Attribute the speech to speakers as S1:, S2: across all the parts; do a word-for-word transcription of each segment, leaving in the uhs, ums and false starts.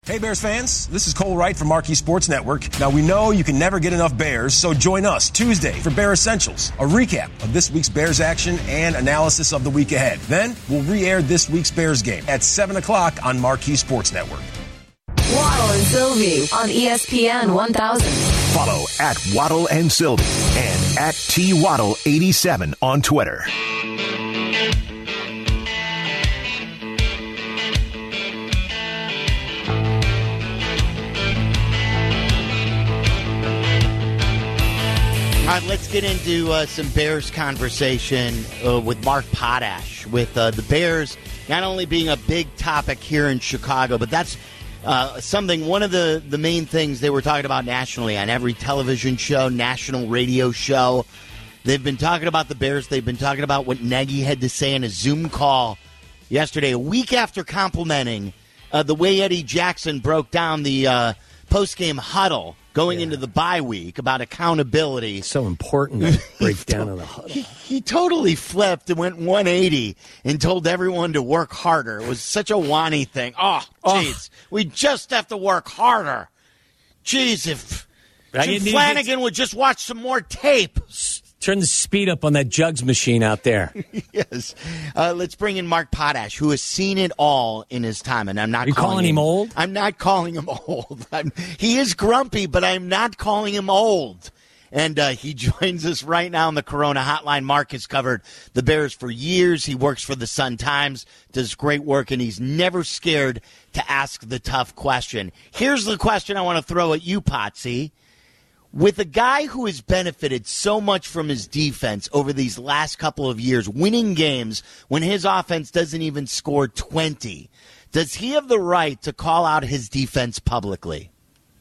S1: Hey, Bears fans, this is Cole Wright from Marquee Sports Network. Now, we know you can never get enough Bears, so join us Tuesday for Bear Essentials, a recap of this week's Bears action and analysis of the week ahead. Then, we'll re-air this week's Bears game at seven o'clock on Marquee Sports Network.
S2: Waddle and Sylvie on E S P N one thousand.
S3: Follow at Waddle and Sylvie and at T Waddle eighty-seven on Twitter.
S4: All right, let's get into uh, some Bears conversation uh, with Mark Potash, with uh, the Bears not only being a big topic here in Chicago, but that's uh, something, one of the, the main things they were talking about nationally on every television show, national radio show. They've been talking about the Bears. They've been talking about what Nagy had to say in a Zoom call yesterday, a week after complimenting uh, the way Eddie Jackson broke down the uh, post-game huddle going yeah. into the bye week about accountability.
S5: So important to break down on the huddle.
S4: He, he totally flipped and went one eighty and told everyone to work harder. It was such a whiny thing. Oh, jeez. Oh. We just have to work harder. Jeez, if Jim Flanagan would just watch some more tape.
S5: Turn the speed up on that jugs machine out there.
S4: Yes. Uh, let's bring in Mark Potash, who has seen it all in his time. And I'm not
S5: Are you
S4: calling,
S5: calling him, him old?
S4: I'm not calling him old. I'm, he is grumpy, but I'm not calling him old. And uh, he joins us right now on the Corona Hotline. Mark has covered the Bears for years. He works for the Sun-Times, does great work, and he's never scared to ask the tough question. Here's the question I want to throw at you, Potsy. With a guy who has benefited so much from his defense over these last couple of years, winning games when his offense doesn't even score twenty, does he have the right to call out his defense publicly?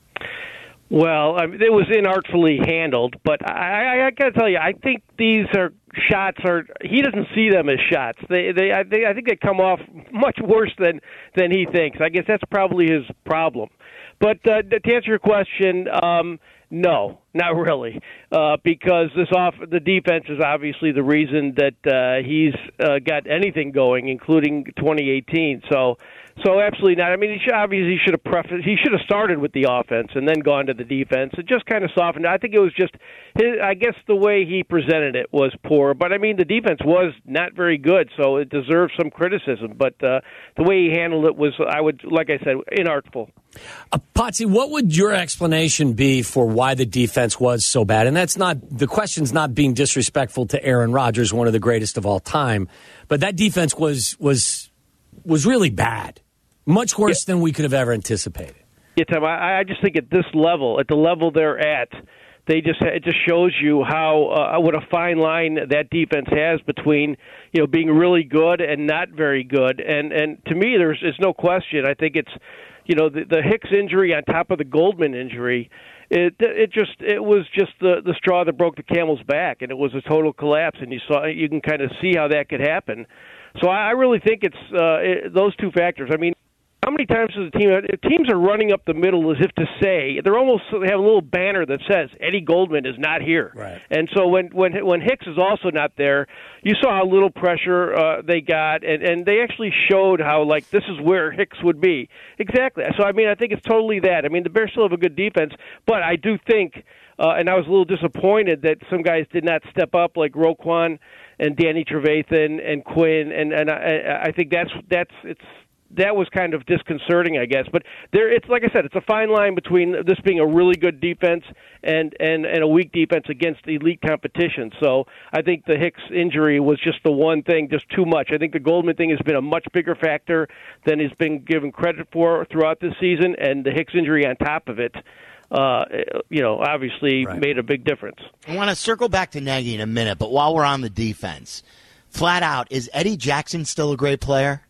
S6: Well, I mean, it was inartfully handled, but I, I, I got to tell you, I think these are shots are. He doesn't see them as shots. They, they, I, they, I think they come off much worse than than he thinks. I guess that's probably his problem. But uh, to answer your question, um, no, not really, uh, because this off the defense is obviously the reason that uh, he's uh, got anything going, including twenty eighteen. So, so absolutely not. I mean, he should, obviously he should have prefaced, he should have started with the offense and then gone to the defense. It just kind of softened. I think it was just his, I guess the way he presented it was poor. But I mean, the defense was not very good, so it deserves some criticism. But uh, the way he handled it was, I would, like I said, inartful.
S5: Uh, Potsy, what would your explanation be for why the defense was so bad? And that's not, the question's not being disrespectful to Aaron Rodgers, one of the greatest of all time, but that defense was was was really bad, much worse yeah. than we could have ever anticipated.
S6: Yeah, Tom, I, I just think at this level, at the level they're at, they just it just shows you how uh, what a fine line that defense has between, you know, being really good and not very good. And and to me, there's there's no question. I think it's, you know, the, the Hicks injury on top of the Goldman injury, it it just it was just the, the straw that broke the camel's back, and it was a total collapse. And you saw you can kind of see how that could happen. So I, I really think it's uh, it, those two factors. I mean, how many times does the team teams are running up the middle as if to say they're almost they have a little banner that says Eddie Goldman is not here,
S5: right.
S6: And so when when when Hicks is also not there, you saw how little pressure uh, they got, and, and they actually showed how like this is where Hicks would be exactly. So I mean I think it's totally that. I mean the Bears still have a good defense, but I do think, uh, and I was a little disappointed that some guys did not step up like Roquan and Danny Trevathan and Quinn, and and I, I think that's that's it's. That was kind of disconcerting, I guess. But there, it's like I said, it's a fine line between this being a really good defense and, and, and a weak defense against elite competition. So I think the Hicks injury was just the one thing, just too much. I think the Goldman thing has been a much bigger factor than has been given credit for throughout this season, and the Hicks injury on top of it, uh, you know, obviously right. made a big difference.
S4: I want to circle back to Nagy in a minute, but while we're on the defense, flat out, is Eddie Jackson still a great player?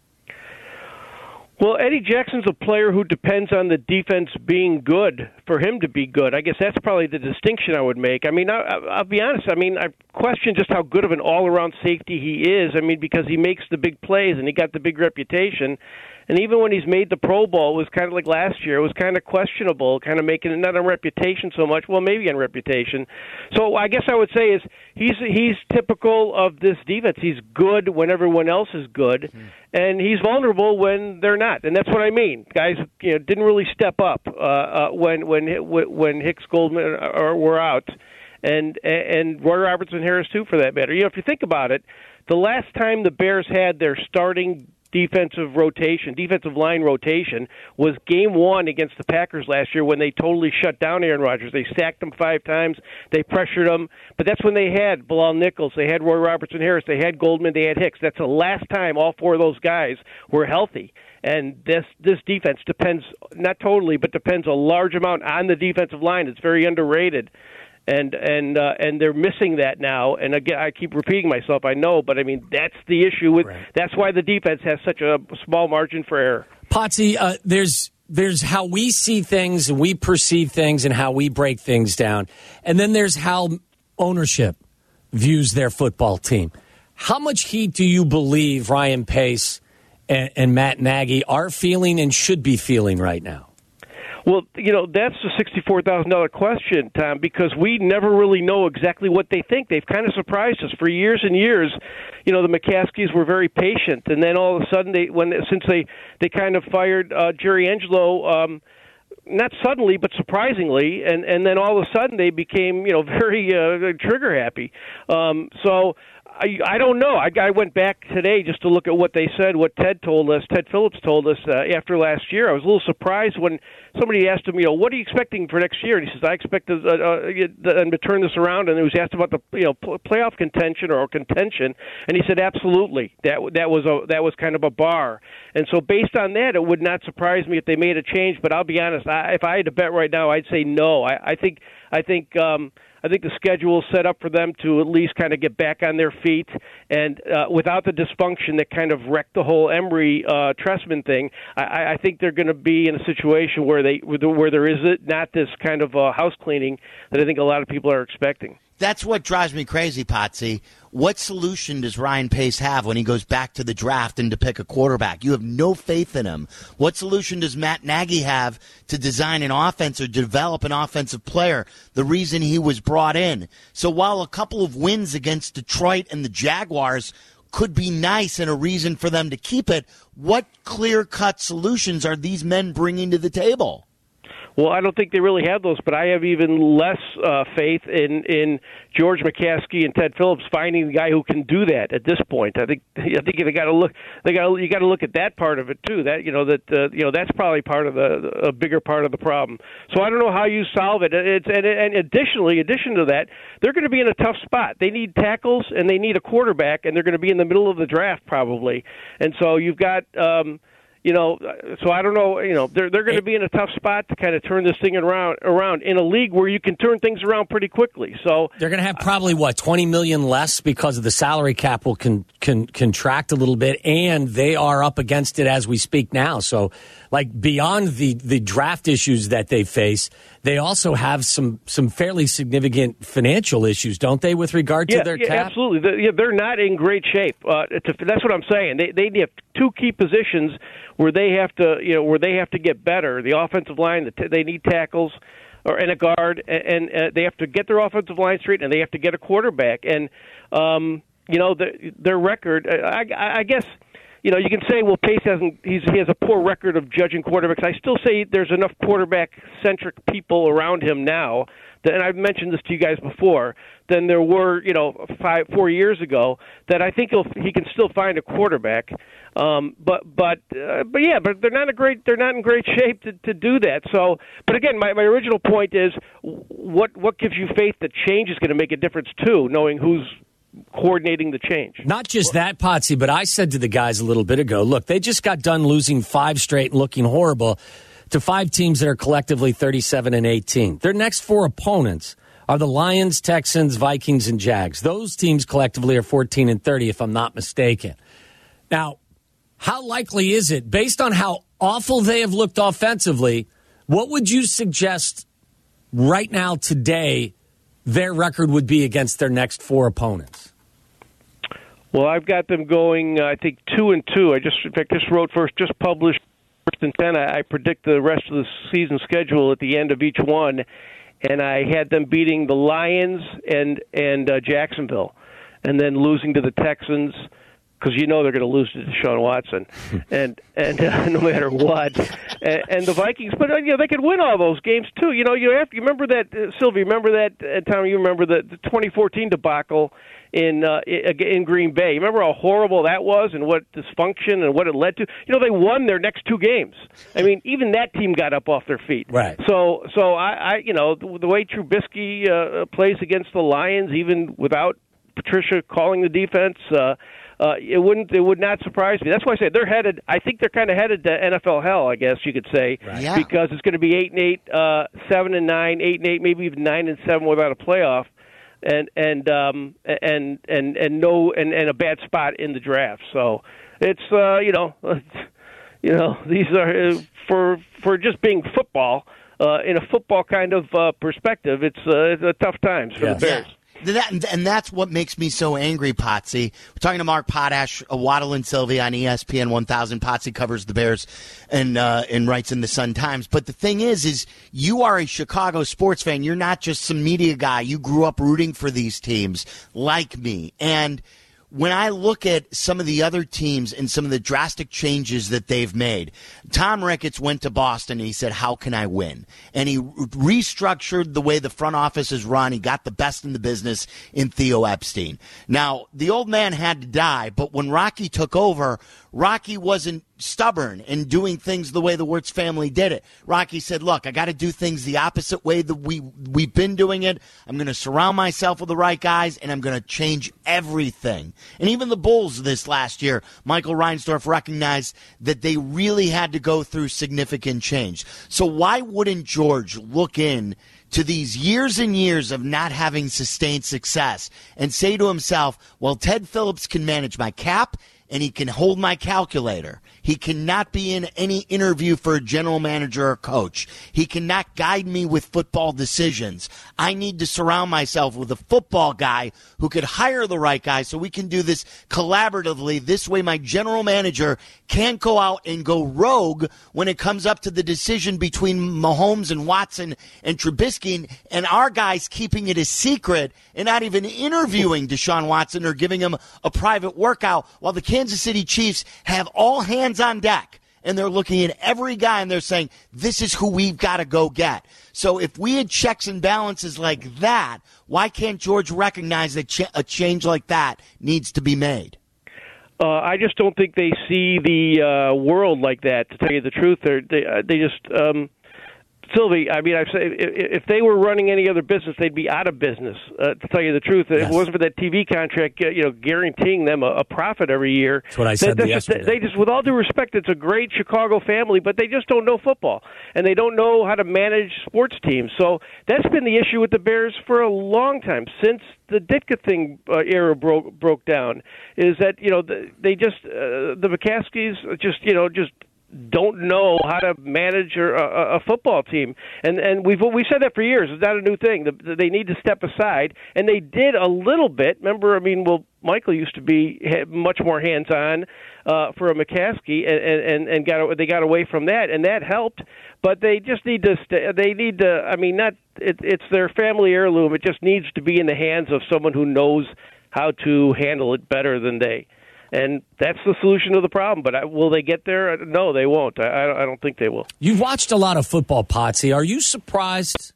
S6: Well, Eddie Jackson's a player who depends on the defense being good for him to be good. I guess that's probably the distinction I would make. I mean, I, I'll be honest. I mean, I question just how good of an all-around safety he is. I mean, because he makes the big plays and he got the big reputation. And even when he's made the Pro Bowl, it was kind of like last year. It was kind of questionable, kind of making it not on reputation so much. Well, maybe on reputation. So I guess I would say is he's he's typical of this defense. He's good when everyone else is good, mm. and he's vulnerable when they're not. And that's what I mean. Guys, you know, didn't really step up uh, uh, when when when Hicks, Goldman are, were out, and and Roy Robertson Harris too, for that matter. You know, if you think about it, the last time the Bears had their starting defensive rotation, defensive line rotation, was game one against the Packers last year when they totally shut down Aaron Rodgers. They sacked him five times. They pressured him. But that's when they had Bilal Nichols. They had Roy Robertson Harris. They had Goldman. They had Hicks. That's the last time all four of those guys were healthy. And this this defense depends, not totally, but depends a large amount on the defensive line. It's very underrated. And and uh, and they're missing that now. And again, I keep repeating myself. I know, but I mean that's the issue with. Right. That's why the defense has such a small margin for error.
S5: Potsy, uh, there's there's how we see things and we perceive things and how we break things down, and then there's how ownership views their football team. How much heat do you believe Ryan Pace and, and Matt Nagy are feeling and should be feeling right now?
S6: Well, you know, that's the sixty-four thousand dollars question, Tom, because we never really know exactly what they think. They've kind of surprised us for years and years. You know, the McCaskies were very patient, and then all of a sudden, they when since they, they kind of fired uh, Jerry Angelo, um, not suddenly, but surprisingly, and, and then all of a sudden they became, you know, very uh, trigger happy. Um, so I, I don't know. I, I went back today just to look at what they said, what Ted told us, Ted Phillips told us uh, after last year. I was a little surprised when somebody asked him, you know, what are you expecting for next year? And he says, I expect uh, uh, them to turn this around. And he was asked about the, you know, playoff contention or contention, and he said, absolutely. That that was a that was kind of a bar. And so based on that, it would not surprise me if they made a change. But I'll be honest, I, if I had to bet right now, I'd say no. I, I think I think. Um, I think the schedule is set up for them to at least kind of get back on their feet, and uh, without the dysfunction that kind of wrecked the whole Emery uh, Trestman thing, I, I think they're going to be in a situation where they where there is not this kind of uh, house cleaning that I think a lot of people are expecting.
S4: That's what drives me crazy, Potsy. What solution does Ryan Pace have when he goes back to the draft and to pick a quarterback? You have no faith in him. What solution does Matt Nagy have to design an offense or develop an offensive player? The reason he was brought in. So while a couple of wins against Detroit and the Jaguars could be nice and a reason for them to keep it, what clear-cut solutions are these men bringing to the table?
S6: Well, I don't think they really have those, but I have even less uh, faith in, in George McCaskey and Ted Phillips finding the guy who can do that at this point. I think I think they got to look. They got you got to look at that part of it too. That you know that uh, you know that's probably part of the a bigger part of the problem. So I don't know how you solve it. It's and, and additionally, addition to that, they're going to be in a tough spot. They need tackles and they need a quarterback, and they're going to be in the middle of the draft probably. And so you've got. Um, You know, so I don't know. You know, they're they're going to be in a tough spot to kind of turn this thing around around in a league where you can turn things around pretty quickly. So
S5: they're going to have probably what twenty million less because of the salary cap will can can contract a little bit, and they are up against it as we speak now. So, like beyond the the draft issues that they face, they also have some some fairly significant financial issues, don't they, with regard to
S6: yeah,
S5: their
S6: yeah,
S5: cap?
S6: Absolutely. They're, yeah, they're not in great shape. Uh, to, that's what I'm saying. They they have two key positions where they have to, you know, where they have to get better. The offensive line, the t- they need tackles, or and a guard, and, and uh, they have to get their offensive line straight, and they have to get a quarterback. And um, you know, the, their record, I, I, I guess, you know, you can say, well, Pace hasn't, he's, he has a poor record of judging quarterbacks. I still say there's enough quarterback-centric people around him now, that, and I've mentioned this to you guys before, than there were, you know, five, four years ago, that I think he'll, he can still find a quarterback. Um, but, but, uh, but yeah, but they're not a great, they're not in great shape to, to do that. So, but again, my, my original point is, what, what gives you faith that change is going to make a difference too, knowing who's coordinating the change?
S5: Not just that, Potsy, but I said to the guys a little bit ago, look, they just got done losing five straight and looking horrible to five teams that are collectively thirty-seven and eighteen. Their next four opponents are the Lions, Texans, Vikings, and Jags. Those teams collectively are fourteen and thirty, if I'm not mistaken. Now, how likely is it, based on how awful they have looked offensively, what would you suggest right now today their record would be against their next four opponents?
S6: Well, I've got them going, uh, I think, two and two. I just, in fact, just wrote first, just published first and ten. I, I predict the rest of the season schedule at the end of each one, and I had them beating the Lions and and uh, Jacksonville, and then losing to the Texans, because you know they're going to lose to Deshaun Watson, and and uh, no matter what, and, and the Vikings. But uh, you know they could win all those games too. You know you have to you remember that uh, Sylvie. Remember that uh, Tom. You remember the, the twenty fourteen debacle in uh, in Green Bay. You remember how horrible that was and what dysfunction and what it led to. You know they won their next two games. I mean even that team got up off their feet.
S5: Right.
S6: So so I, I you know the, the way Trubisky uh, plays against the Lions, even without Patricia calling the defense. Uh, Uh, it wouldn't. It would not surprise me. That's why I say they're headed. I think they're kind of headed to N F L hell. I guess you could say,
S4: right. yeah.
S6: because it's going to be eight and eight, uh, seven and nine, eight and eight, maybe even nine and seven without a playoff, and and um, and and and no and, and a bad spot in the draft. So it's uh, you know, you know these are uh, for for just being football uh, in a football kind of uh, perspective. It's uh, it's a tough times for
S5: yes.
S6: the Bears.
S4: Yeah. That, and that's what makes me so angry, Potsy. We're talking to Mark Potash, a Waddle and Sylvie on E S P N one thousand. Potsy covers the Bears and uh, and writes in the Sun-Times. But the thing is, is you are a Chicago sports fan. You're not just some media guy. You grew up rooting for these teams like me. And when I look at some of the other teams and some of the drastic changes that they've made, Tom Ricketts went to Boston and he said, how can I win? And he restructured the way the front office is run. He got the best in the business in Theo Epstein. Now, the old man had to die, but when Rocky took over, Rocky wasn't stubborn in doing things the way the Wirtz family did it. Rocky said, look, I got to do things the opposite way that we, we've been doing it. I'm going to surround myself with the right guys, and I'm going to change everything. And even the Bulls this last year, Michael Reinsdorf recognized that they really had to go through significant change. So why wouldn't George look in to these years and years of not having sustained success and say to himself, well, Ted Phillips can manage my cap, and he can hold my calculator. He cannot be in any interview for a general manager or coach. He cannot guide me with football decisions. I need to surround myself with a football guy who could hire the right guy so we can do this collaboratively. This way my general manager can't go out and go rogue when it comes up to the decision between Mahomes and Watson and Trubisky, and our guys keeping it a secret and not even interviewing Deshaun Watson or giving him a private workout, while the Kansas City Chiefs have all hands on deck, and they're looking at every guy and they're saying, this is who we've got to go get. So if we had checks and balances like that, why can't George recognize that ch- a change like that needs to be made?
S6: Uh, I just don't think they see the uh, world like that, to tell you the truth. They're, they uh, they just um, Sylvie, I mean, I've said if they were running any other business, they'd be out of business. Uh, to tell you the truth, yes. If it wasn't for that T V contract, you know, guaranteeing them a, a profit every year.
S5: That's what I said
S6: they,
S5: yesterday.
S6: They just, with all due respect, it's a great Chicago family, but they just don't know football, and they don't know how to manage sports teams. So that's been the issue with the Bears for a long time, since the Ditka thing uh, era broke broke down. Is that you know the, they just uh, the McCaskies just you know just. don't know how to manage a, a, a football team, and and we've we said that for years. It's not a new thing. The, they need to step aside, and they did a little bit. Remember, I mean, well, Michael used to be much more hands-on uh, for a McCaskey, and and and got they got away from that, and that helped. But they just need to. St- they need to. I mean, not it, it's their family heirloom. It just needs to be in the hands of someone who knows how to handle it better than they. And that's the solution to the problem. But I, will they get there? No, they won't. I, I don't think they will.
S5: You've watched a lot of football, Potsy. Are you surprised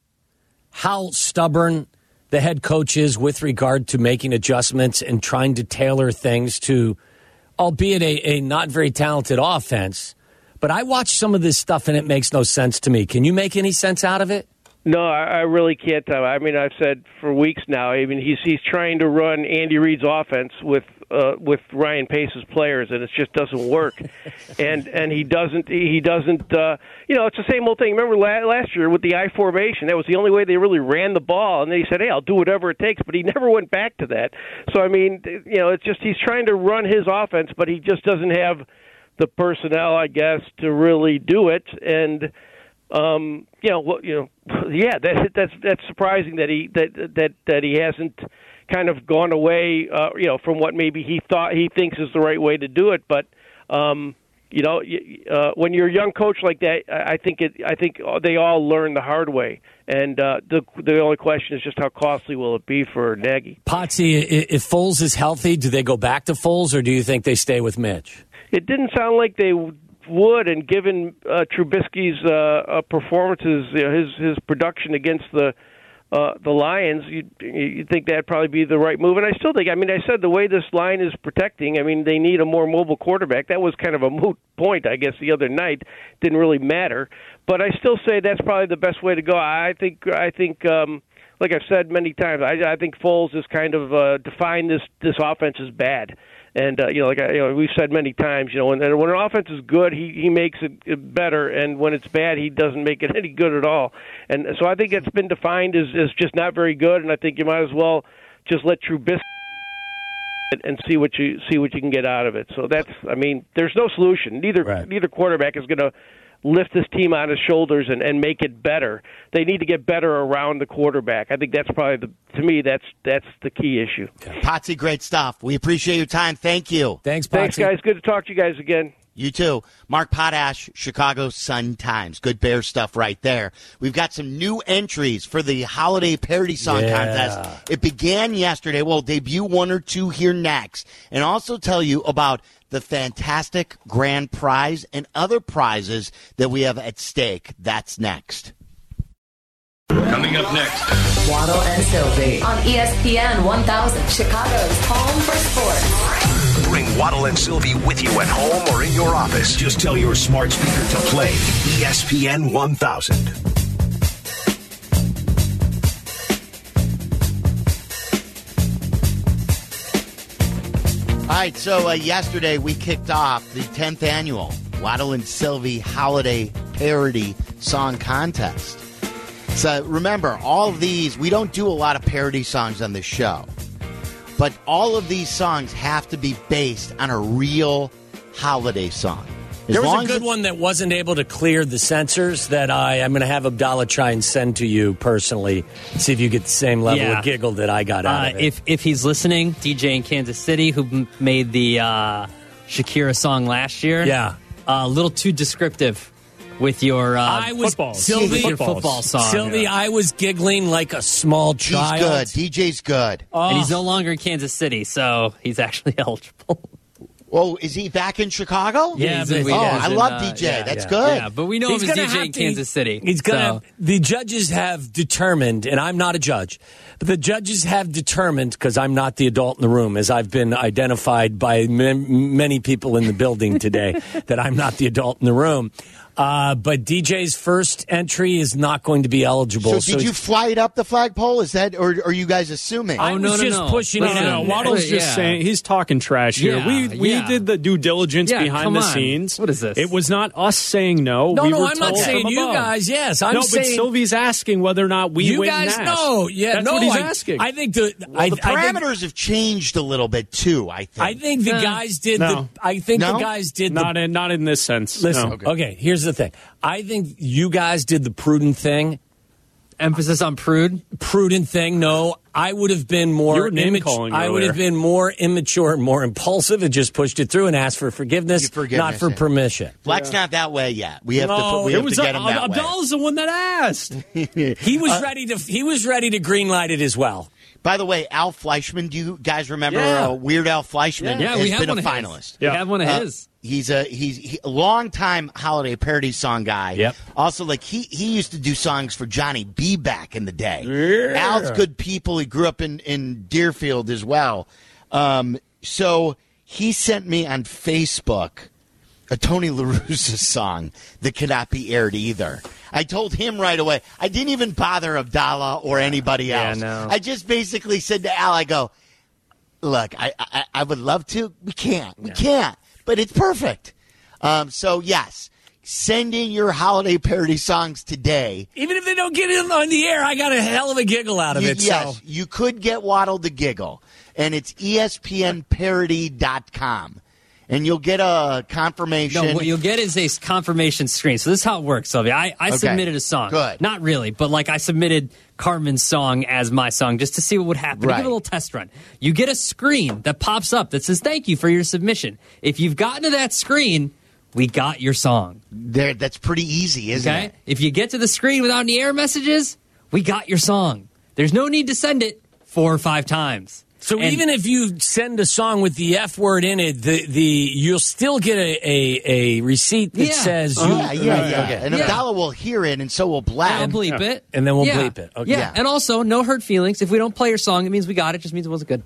S5: how stubborn the head coach is with regard to making adjustments and trying to tailor things to, albeit a, a not very talented offense? But I watch some of this stuff, and it makes no sense to me. Can you make any sense out of it?
S6: No, I, I really can't. Tell. I mean, I've said for weeks now. I mean, he's he's trying to run Andy Reid's offense with uh, with Ryan Pace's players, and it just doesn't work. and and he doesn't he doesn't. Uh, you know, it's the same old thing. Remember la- last year with the I formation? That was the only way they really ran the ball, and then he said, "Hey, I'll do whatever it takes." But he never went back to that. So I mean, you know, it's just he's trying to run his offense, but he just doesn't have the personnel, I guess, to really do it. And Um, you know, well, you know, yeah, that, that's that's surprising that he that that that he hasn't kind of gone away, uh, you know, from what maybe he thought he thinks is the right way to do it. But um, you know, uh, when you're a young coach like that, I think it. I think they all learn the hard way. And uh, the the only question is just how costly will it be for Nagy?
S5: Potsy, if Foles is healthy, do they go back to Foles, or do you think they stay with Mitch?
S6: It didn't sound like they would, and given uh, Trubisky's uh, uh, performances, you know, his his production against the uh, the Lions, you you think that'd probably be the right move. And I still think, I mean, I said the way this line is protecting, I mean, they need a more mobile quarterback. That was kind of a moot point, I guess, the other night. Didn't really matter, but I still say that's probably the best way to go. I think I think. Um, Like I've said many times, I, I think Foles is kind of uh, defined this this offense as bad, and uh, you know, like I, you know, we've said many times, you know, when, when an offense is good, he he makes it better, and when it's bad, he doesn't make it any good at all. And so I think it's been defined as, as just not very good, and I think you might as well just let Trubisky and see what you see what you can get out of it. So that's, I mean, there's no solution. Neither
S5: right.
S6: neither quarterback is going to lift this team on his shoulders and, and make it better. They need to get better around the quarterback. I think that's probably, the, to me, that's that's the key issue.
S4: Potsy, great stuff. We appreciate your time. Thank you.
S5: Thanks, Potsy.
S6: Thanks, guys. Good to talk to you guys again.
S4: You too. Mark Potash, Chicago Sun-Times. Good Bear stuff right there. We've got some new entries for the Holiday Parody Song
S5: yeah.
S4: Contest. It began yesterday. We'll debut one or two here next. And also tell you about the fantastic grand prize and other prizes that we have at stake. That's next.
S7: Coming up next,
S2: Waddle and Sylvie on E S P N one thousand, Chicago's home for sports.
S3: Bring Waddle and Sylvie with you at home or in your office. Just tell your smart speaker to play E S P N one thousand.
S4: All right, so uh, yesterday we kicked off the tenth annual Waddle and Sylvie Holiday Parody Song Contest. So remember, all of these, we don't do a lot of parody songs on this show, but all of these songs have to be based on a real holiday song. As
S5: there was
S4: long
S5: a good one that wasn't able to clear the censors that I, I'm going to have Abdallah try and send to you personally. See if you get the same level
S8: Yeah.
S5: of giggle that I got out
S8: Uh,
S5: of it.
S8: if if he's listening, D J in Kansas City who m- made the uh, Shakira song last year.
S5: Yeah.
S8: Uh, a little too descriptive with your uh,
S5: I was
S9: footballs.
S5: Sylvie,
S8: your football song.
S5: Sylvie, I was giggling like a small
S4: He's
S5: child.
S4: good. D J's good.
S5: Oh.
S8: And he's no longer in Kansas City, so he's actually eligible.
S4: Oh, is he back in Chicago?
S8: Yeah,
S5: he's
S8: but
S5: in-
S8: we-
S4: Oh,
S8: he's
S4: I
S8: in,
S4: love
S8: uh,
S4: D J.
S8: yeah,
S4: That's
S5: yeah.
S4: good.
S8: Yeah, but we know
S5: He's
S8: him as
S5: gonna
S8: D J
S5: have
S8: in
S5: to-
S8: Kansas City.
S5: He's gonna.
S8: so.
S5: The judges have determined, and I'm not a judge, but the judges have determined, because I'm not the adult in the room, as I've been identified by m- many people in the building today, that I'm not the adult in the room. Uh, but D J's first entry is not going to be eligible.
S4: So, did you fly it up the flagpole? Is that, or are you guys assuming?
S5: I
S8: Oh,
S5: was
S8: no, no,
S5: just
S8: no.
S5: pushing
S9: No,
S5: it
S9: no, no.
S5: out.
S9: Waddle's
S8: Wait,
S9: just
S8: yeah.
S9: saying he's talking trash here.
S8: Yeah,
S9: we we
S8: yeah.
S9: did the due diligence
S8: Yeah,
S9: behind
S8: come
S9: the
S8: on.
S9: scenes.
S8: What is this?
S9: It was not us saying no.
S5: No,
S9: we
S5: no,
S9: were
S5: I'm not
S9: told
S5: saying
S9: from
S5: you
S9: above.
S5: guys. Yes, I'm
S9: no,
S5: saying
S9: but Sylvie's asking whether or not we
S5: you
S9: went
S5: guys
S9: and asked.
S5: know. Yeah,
S9: That's
S5: no,
S9: what he's
S5: I,
S9: asking.
S5: I think the
S4: Well,
S5: I,
S4: the
S5: I think,
S4: parameters have changed a little bit too. I think.
S5: I think the
S8: No.
S5: guys did
S9: No.
S5: the. I think
S4: No?
S5: the guys did the
S9: not in not in this sense.
S5: Listen,
S9: No.
S5: okay. okay, here's the thing. I think you guys did the prudent thing.
S8: Emphasis on prude.
S5: Prudent thing. No, I would have been
S9: You
S5: more
S9: were name
S5: immat-
S9: calling
S5: I would
S9: earlier.
S5: have been more immature and more impulsive and just pushed it through and asked for forgiveness,
S4: You forgiveness,
S5: not for
S4: yeah.
S5: permission.
S4: Black's not that way yet. We have
S5: No,
S4: to. We
S9: It
S4: have
S9: was
S4: to get him that way.
S9: Abdallah's the one that asked.
S5: He was
S9: Uh,
S5: ready to. He was ready to greenlight it as well.
S4: By the way, Al Fleischman. Do you guys remember
S5: Yeah.
S4: uh, Weird Al Fleischman?
S8: Yeah,
S4: has
S8: we have
S4: been
S8: one
S4: a
S8: of
S4: finalist.
S8: his.
S9: Yeah.
S8: We have one of
S4: Uh,
S8: his.
S4: He's a he's he, a longtime holiday parody song guy.
S5: Yep.
S4: Also, like he he used to do songs for Johnny B back in the day.
S5: Yeah.
S4: Al's good people. He grew up in in Deerfield as well. Um, so he sent me on Facebook a Tony La Russa song that cannot be aired either. I told him right away. I didn't even bother Abdallah or anybody
S5: Yeah,
S4: else.
S5: no.
S4: I just basically said to Al, I go, look, I, I, I would love to. We can't. We can't. But it's perfect. Um, so, yes, send in your holiday parody songs today.
S5: Even if they don't get it on the air, I got a hell of a giggle out of
S4: You-
S5: it.
S4: yes,
S5: So
S4: you could get Waddle to giggle. And it's E S P N parody dot com. And you'll get a confirmation.
S8: No, what you'll get is a confirmation screen. So this is how it works, Sylvia. I, I
S4: Okay.
S8: submitted a song.
S4: Good.
S8: Not really, but like I submitted Carmen's song as my song just to see what would happen.
S4: Right.
S8: Give it a little test run. You get a screen that pops up that says, thank you for your submission. If you've gotten to that screen, we got your song.
S4: There, that's pretty easy, isn't
S8: Okay?
S4: it?
S8: If you get to the screen without any error messages, we got your song. There's no need to send it four or five times.
S5: So
S8: And-
S5: even if you send a song with the F word in it, the, the you'll still get a, a, a receipt that
S8: Yeah.
S5: says
S4: Oh,
S5: you.
S4: yeah, yeah, yeah.
S5: Okay.
S4: And
S8: Yeah.
S4: Abdallah will hear it, and so will Black.
S8: I'll bleep it.
S5: And then we'll
S8: Yeah.
S5: bleep it. Okay.
S8: Yeah.
S4: Yeah.
S8: And also, no hurt feelings. If we don't play your song, it means we got it. It just means it wasn't good.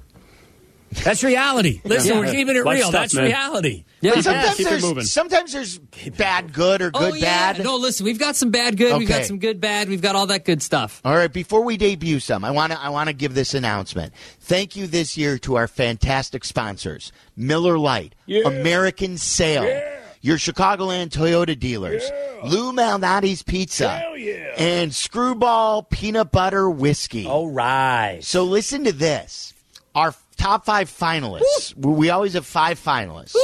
S5: That's reality. Listen,
S8: Yeah.
S5: we're keeping it
S9: Life
S5: real.
S9: stuff,
S5: That's
S9: man.
S5: reality.
S8: Yeah.
S4: But sometimes
S9: keep it moving.
S4: there's sometimes there's bad good or good
S8: oh, yeah.
S4: bad.
S8: No, listen, we've got some bad good. We've got
S4: Okay.
S8: some good bad. We've got all that good stuff.
S4: All right, before we debut some, I want to I want to give this announcement. Thank you this year to our fantastic sponsors: Miller Lite, American Sail, your Chicagoland Toyota dealers, Lou Malnati's Pizza, and Screwball Peanut Butter Whiskey.
S5: All right.
S4: So listen to this. Our top five finalists. We always have five finalists.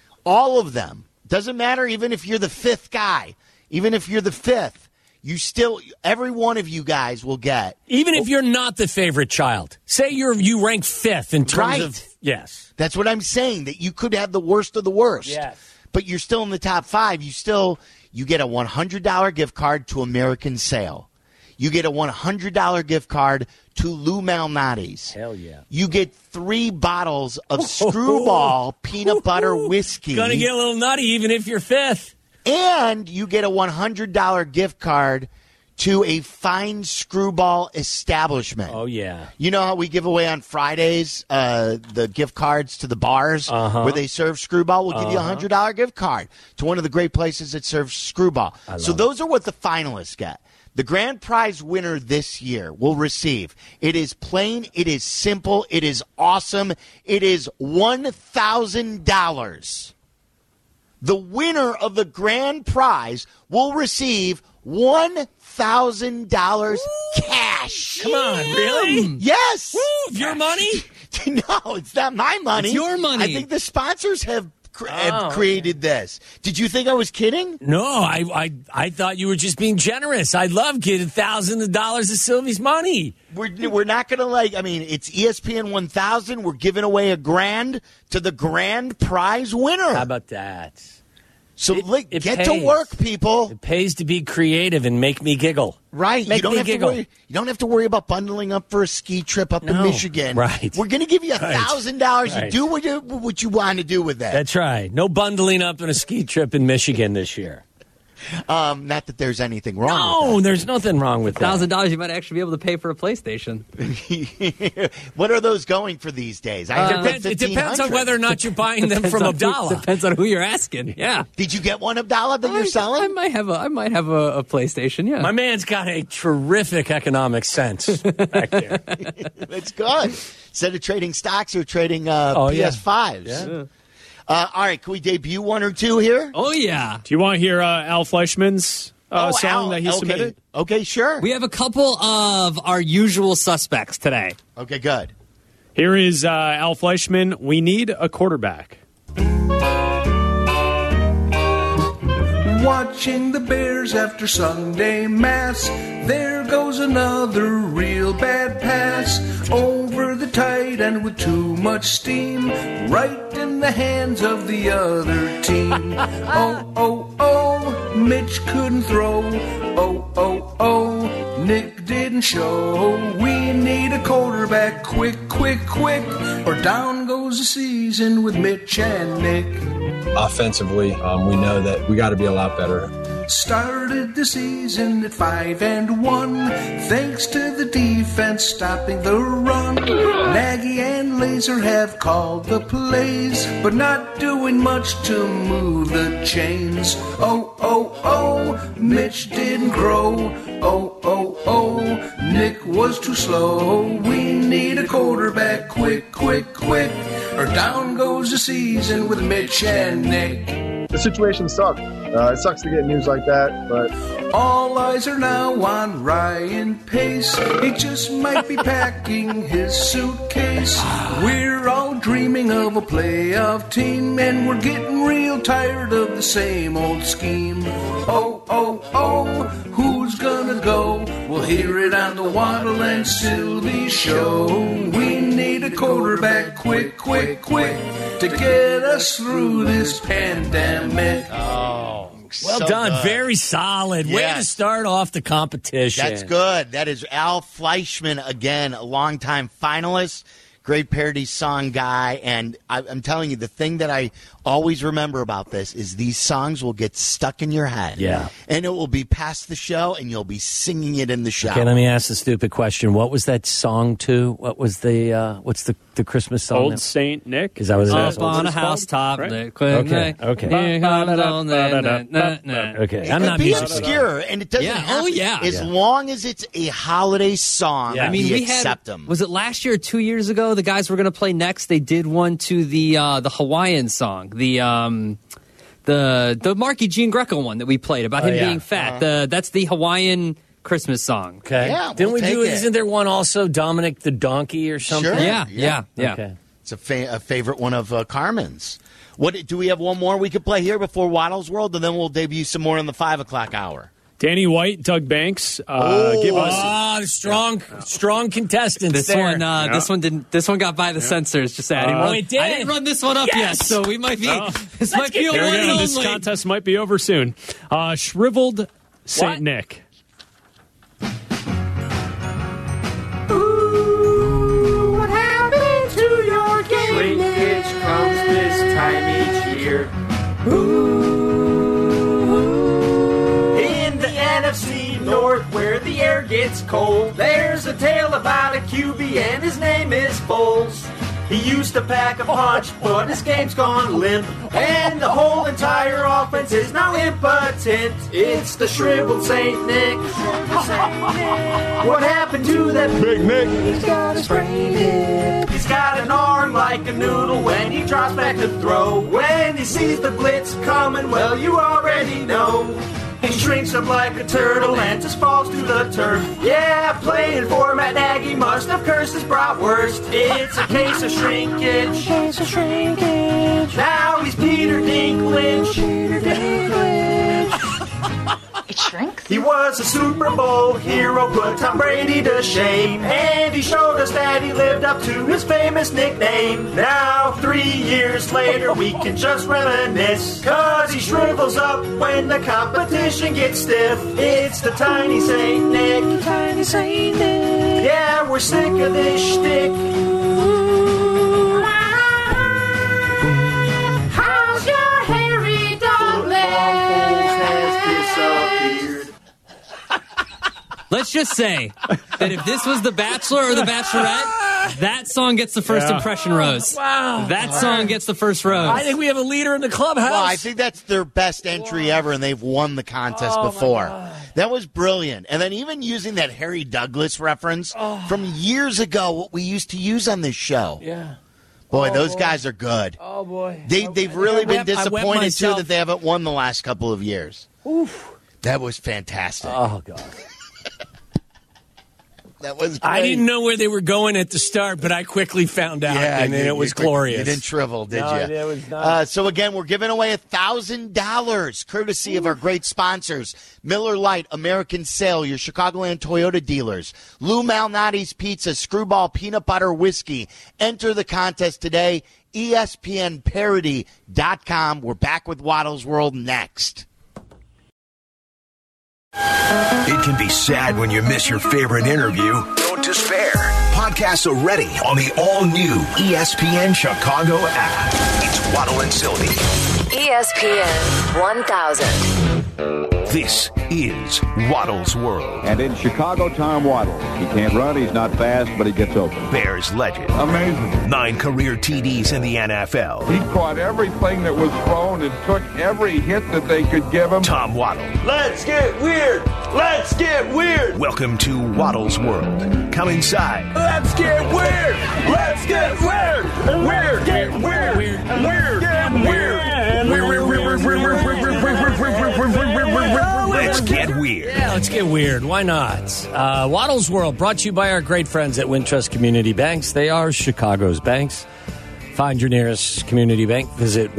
S4: All of them. Doesn't matter even if you're the fifth guy. Even if you're the fifth. You still, every one of you guys will get.
S5: Even if you're not the favorite child, say you're you rank fifth in terms
S4: Right.
S5: of yes.
S4: That's what I'm saying, that you could have the worst of the worst.
S5: Yes.
S4: But you're still in the top five. You still, you get a one hundred dollars gift card to American Sail. You get a one hundred dollars gift card to Lou Malnati's.
S5: Hell yeah.
S4: You get three bottles of Screwball peanut butter whiskey.
S5: Gonna get a little nutty even if you're fifth.
S4: And you get a one hundred dollars gift card to a fine Screwball establishment.
S5: Oh yeah.
S4: You know how we give away on Fridays uh, the gift cards to the bars
S5: Uh-huh.
S4: where they serve Screwball? We'll give you a one hundred dollars gift card to one of the great places that serves Screwball. So those are what the finalists get. The grand prize winner this year will receive. It is plain, it is simple, it is awesome. It is one thousand dollars. The winner of the grand prize will receive one thousand dollars cash.
S5: Come on, really?
S4: Yes.
S5: Woo, your money?
S4: No, it's not my money.
S8: It's your money.
S4: I think the sponsors have, cr- have
S5: Oh,
S4: created this. Did you think I was kidding?
S5: No, I, I I thought you were just being generous. I love getting thousands of dollars of Sylvie's money.
S4: We're, we're not going to like, I mean, it's E S P N one thousand. We're giving away a grand to the grand prize winner.
S5: How about that?
S4: so
S5: it-
S4: like,
S5: it
S4: get
S5: pays.
S4: to work, people.
S5: It pays to be creative and make me giggle.
S4: Right.
S5: Make
S4: you don't
S5: me
S4: have
S5: giggle.
S4: to worry. You don't have to worry about bundling up for a ski trip up to
S5: No.
S4: Michigan.
S5: Right.
S4: We're going to give you a
S5: Right.
S4: thousand dollars. You
S5: Right.
S4: do what you, what you want to do with that.
S5: That's right. No bundling up in a ski trip in Michigan this year.
S4: Um, not that there's anything wrong
S5: No,
S4: with
S5: there's nothing wrong with that.
S8: Thousand dollars, you might actually be able to pay for a PlayStation.
S4: that. What are those going for these days? I
S8: Uh,
S4: heard
S5: Depends- it depends on whether or not you're buying them from
S8: Depends on who-
S5: Abdallah.
S8: Depends on who you're asking. Yeah.
S4: Did you get one Abdallah that you're
S8: I,
S4: selling?
S8: I might have a. I might have a, a PlayStation. Yeah.
S5: My man's got a terrific economic sense back there.
S4: That's good. Instead of trading stocks or trading uh,
S5: Oh, yeah.
S4: P S fives.
S5: Yeah.
S4: Uh, all right, can we debut one or two here?
S8: oh yeah.
S9: Do you want to hear uh, Al Fleischman's uh,
S4: Oh,
S9: song
S4: Al,
S9: that he
S4: okay.
S9: submitted?
S4: Okay, sure.
S8: We have a couple of our usual suspects today.
S4: Okay, good.
S9: Here is uh, Al Fleischman. We need a quarterback.
S10: Watching the Bears after Sunday Mass. There goes another real bad pass. Over the tight end with too much steam. Right in the hands of the other team. Oh, oh, oh, Mitch couldn't throw. Oh, oh, oh, Nick didn't show. We need a quarterback quick, quick, quick. Or down goes the season with Mitch and Nick.
S11: Offensively, um, we know that we got to be a lot better.
S10: Started the season at five and one, thanks to the defense stopping the run. Nagy and Laser have called the plays, but not doing much to move the chains. Oh, oh, oh, Mitch didn't grow. Oh, oh, oh, Nick was too slow. We need a quarterback quick, quick, quick, or down goes the season with Mitch and Nick.
S11: The situation sucks. Uh, it sucks to get news like that, but
S10: All eyes are now on Ryan Pace. He just might be packing his suitcase. We're all dreaming of a playoff team, and we're getting real tired of the same old scheme. Oh, oh, oh, who's gonna go? We'll hear it on the Waddle and Sylvie show. We need a quarterback quick, quick, quick to get us through this pandemic.
S4: Oh,
S5: well
S4: so
S5: done.
S4: good.
S5: Very solid. Way
S4: Yes.
S5: to start off the competition.
S4: That's good. That is Al Fleischman, again, a longtime finalist, great parody song guy. And I, I'm telling you, the thing that I always remember about this is these songs will get stuck in your head.
S5: Yeah.
S4: And it will be past the show, and you'll be singing it in the shower.
S5: Okay, let me ask the stupid question. What was that song to? What was the, uh, what's the, the Christmas song?
S9: Old
S5: that-
S9: Saint Nick.
S5: Is that what it
S8: Up
S5: is?
S8: on a
S9: it's called,
S8: housetop.
S9: right?
S8: Nick,
S5: Okay,
S8: Nick.
S5: okay.
S8: Here comes on the- na- na- na.
S5: Okay,
S4: It
S5: I'm
S4: could
S5: not
S4: be
S5: musically.
S4: obscure, and it doesn't
S8: Yeah.
S4: have
S8: Oh,
S4: to-
S8: yeah.
S4: As
S5: Yeah.
S4: long as it's a holiday song,
S5: Yeah.
S8: I mean,
S4: we,
S8: we
S4: accept
S8: had.
S4: them.
S8: Was it last year or two years ago? The guys were going to play next. They did one to the uh, the Hawaiian song, the um, the the Marky Jean Greco one that we played about
S5: Oh,
S8: him
S5: yeah.
S8: being fat. The that's the Hawaiian Christmas song.
S5: Okay.
S4: Yeah,
S5: Didn't
S4: we'll
S5: we do
S4: take
S5: it?
S4: it.
S5: Isn't there one also, Dominic the Donkey or something?
S4: Sure.
S8: Yeah,
S4: Yeah.
S8: yeah, yeah.
S5: Okay.
S4: It's a, fa- a favorite one of uh, Carmen's. What do we have? One more we could play here before Waddle's World, and then we'll debut some more in the five o'clock hour.
S9: Danny White, Doug Banks. Uh,
S4: Oh.
S9: give us.
S5: Ah, strong, strong contestants
S8: This
S5: there.
S8: one, uh,
S9: Yeah.
S8: this one didn't. This one got by the censors. Just adding.
S9: Uh,
S8: run,
S5: Oh, it did?
S8: I didn't run this one up
S5: Yes!
S8: yet, so we might be.
S9: Oh.
S8: This
S5: Let's
S8: might be
S5: get
S8: a
S9: Here
S8: one
S9: we
S8: and
S9: go.
S8: only.
S9: This contest might be over soon. Uh, shriveled Saint
S5: What?
S9: Nick.
S12: What happened to your game? Shrinkage comes this time each year. In the N F C North, where the air gets cold, there's a tale about a Q B, and his name is Foles. He used to pack a punch, but his game's gone limp, and the whole entire offense is now impotent. It's the shriveled Saint Nick. What happened to that Big Nick? He's got a sprained hip. He's got an arm like a noodle when he drops back to throw. When he sees the blitz coming, well, you already know. He shrinks up like a turtle and just falls to the turf. Yeah, playing for Matt Nagy must have cursed his bratwurst. It's a case of shrinkage. Case of shrinkage. Now he's Peter Dinklage. Peter Dinklage.
S2: It shrinks?
S12: He was a Super Bowl hero, put Tom Brady to shame, and he showed us that he lived up to his famous nickname. Now, three years later, we can just reminisce, cause he shrivels up when the competition gets stiff. It's the Tiny Saint Nick. Tiny Saint Nick. Yeah, we're sick of this shtick.
S2: How's your hairy dog leg?
S8: Let's just say that if this was The Bachelor or The Bachelorette, that song gets the first
S9: Yeah.
S8: impression rose.
S5: Wow.
S8: That song gets the first rose.
S5: I think we have a leader in the clubhouse.
S4: Well, I think that's their best entry ever, and they've won the contest
S5: Oh, my
S4: before.
S5: God.
S4: That was brilliant. And then even using that Harry Douglas reference
S5: Oh.
S4: from years ago, what we used to use on this show.
S5: Yeah.
S4: Boy,
S5: Oh,
S4: they's
S5: boy.
S4: guys are good.
S5: Oh, boy.
S4: They, they've really
S5: I
S4: been
S5: wet- I wet
S4: disappointed, too,
S5: myself.
S4: that they haven't won the last couple of years.
S5: Oof.
S4: That was fantastic.
S5: Oh, God.
S4: That was great.
S5: I didn't know where they were going at the start, but I quickly found out,
S4: Yeah,
S5: and then
S4: you-
S5: it was
S4: you quick-
S5: glorious.
S4: You didn't shrivel, did
S5: No,
S4: you?
S5: it was not.
S4: Uh, so again, we're giving away a thousand dollars, courtesy of our great sponsors: Miller Lite, American Sail, your Chicagoland Toyota dealers, Lou Malnati's Pizza, Screwball Peanut Butter Whiskey. Enter the contest today. E S P N parody dot com. We're back with Waddle's World next.
S3: It can be sad when you miss your favorite interview. Don't despair. Podcasts are ready on the all-new E S P N Chicago app. It's Waddle and Sylvie.
S2: E S P N one thousand.
S3: This is Waddle's World.
S13: And in Chicago, Tom Waddle. He can't run, he's not fast, but he gets open.
S3: Bears legend.
S13: Amazing.
S3: Nine career T Ds in the N F L.
S13: He caught everything that was thrown and took every hit that they could give him.
S3: Tom Waddle.
S12: Let's get weird. Let's get weird.
S3: Welcome to Waddle's World. Come inside.
S12: Let's get weird. Let's get weird. Weird. Get weird. Weird. Weird. Get weird.
S3: Let's get weird.
S5: Yeah, let's get weird. Why not? Uh, Waddle's World brought to you by our great friends at Wintrust Community Banks. They are Chicago's banks. Find your nearest community bank. Visit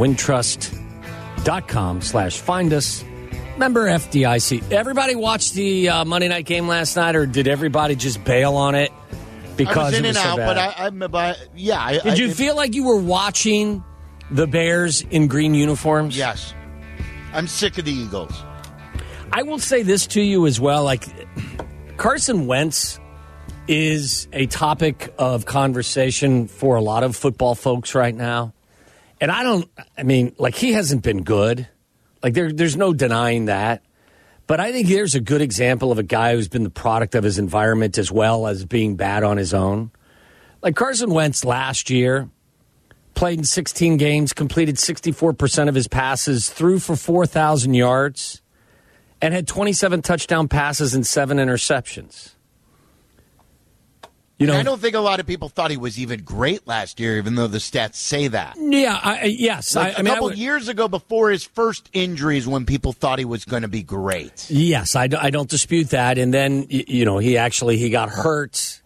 S5: wintrust.com slash find us. Member F D I C. Everybody watch the uh, Monday night game last night, or did everybody just bail on it because
S4: I was in
S5: it was
S4: and
S5: so
S4: out,
S5: bad?
S4: but I, I'm about, yeah. I,
S5: Did
S4: I,
S5: you
S4: it,
S5: feel like you were watching the Bears in green uniforms?
S4: Yes. I'm sick of the Eagles.
S5: I will say this to you as well. Like, Carson Wentz is a topic of conversation for a lot of football folks right now. And I don't, I mean, like, he hasn't been good. Like, there, there's no denying that. But I think here's a good example of a guy who's been the product of his environment as well as being bad on his own. Like, Carson Wentz last year played in sixteen games, completed sixty-four percent of his passes, threw for four thousand yards, and had twenty-seven touchdown passes and seven interceptions. You know,
S4: I don't think a lot of people thought he was even great last year, even though the stats say that.
S5: Yeah, I, yes.
S4: Like
S5: I, I
S4: a
S5: mean,
S4: couple
S5: I would,
S4: years ago, before his first injuries, when people thought he was going to be great.
S5: Yes, I, I don't dispute that. And then, you know, he actually he got hurt,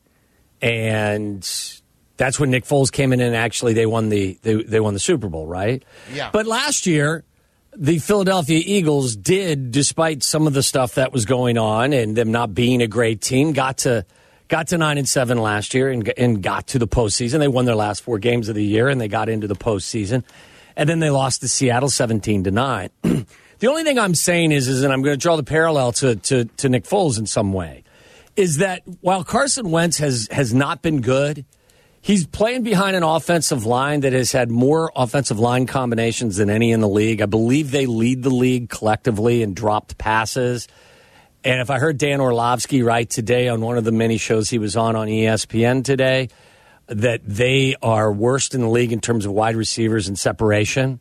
S5: and that's when Nick Foles came in, and actually they won the they, they won the Super Bowl, right?
S4: Yeah.
S5: But last year, the Philadelphia Eagles did, despite some of the stuff that was going on and them not being a great team, got to got to nine and seven last year and and got to the postseason. They won their last four games of the year, and they got into the postseason. And then they lost to Seattle seventeen to nine. The only thing I'm saying is, is, and I'm going to draw the parallel to, to to Nick Foles in some way, is that while Carson Wentz has has not been good, he's playing behind an offensive line that has had more offensive line combinations than any in the league. I believe they lead the league collectively in dropped passes. And if I heard Dan Orlovsky right today on one of the many shows he was on on E S P N today, that they are worst in the league in terms of wide receivers and separation.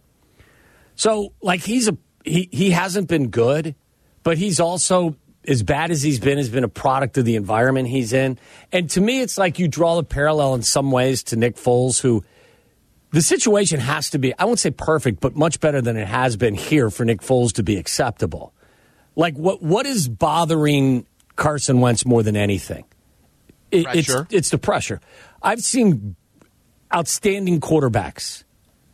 S5: So, like, he's a he he hasn't been good, but he's also, as bad as he's been, has been a product of the environment he's in. And to me, it's like you draw the parallel in some ways to Nick Foles, who the situation has to be, I won't say perfect, but much better than it has been here for Nick Foles to be acceptable. Like, what what is bothering Carson Wentz more than anything? It, it's, it's the pressure. I've seen outstanding quarterbacks,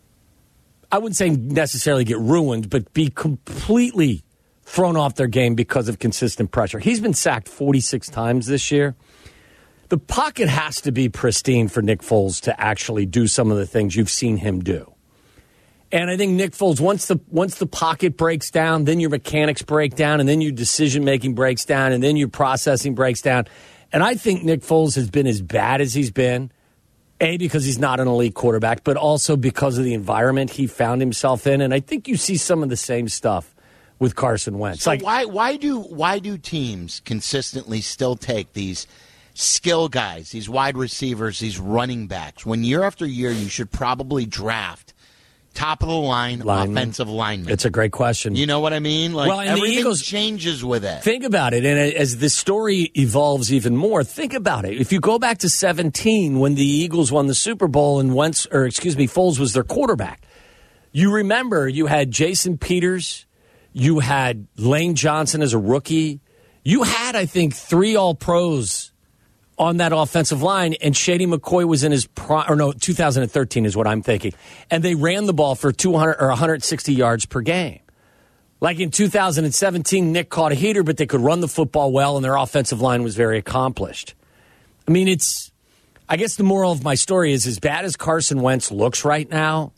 S5: I wouldn't say necessarily get ruined, but be completely thrown off their game because of consistent pressure. He's been sacked forty-six times this year. The pocket has to be pristine for Nick Foles to actually do some of the things you've seen him do. And I think Nick Foles, once the once the pocket breaks down, then your mechanics break down, and then your decision-making breaks down, and then your processing breaks down. And I think Nick Foles has been as bad as he's been, A, because he's not an elite quarterback, but also because of the environment he found himself in. And I think you see some of the same stuff with Carson Wentz.
S4: So
S5: like,
S4: why why do why do teams consistently still take these skill guys, these wide receivers, these running backs, when year after year you should probably draft top of the line
S5: lineman.
S4: offensive linemen?
S5: It's a great question.
S4: You know what I mean? Like,
S5: well, and
S4: everything
S5: the Eagles
S4: changes with it.
S5: Think about it, and as the story evolves even more, think about it. If you go back to seventeen, when the Eagles won the Super Bowl and Wentz, or excuse me, Foles was their quarterback, you remember you had Jason Peters, you had Lane Johnson as a rookie, you had, I think, three All-Pros on that offensive line, and Shady McCoy was in his prime, or no, two thousand thirteen is what I'm thinking. And they ran the ball for two hundred or one hundred sixty yards per game. Like in two thousand seventeen, Nick caught a heater, but they could run the football well, and their offensive line was very accomplished. I mean, it's, I guess the moral of my story is, as bad as Carson Wentz looks right now,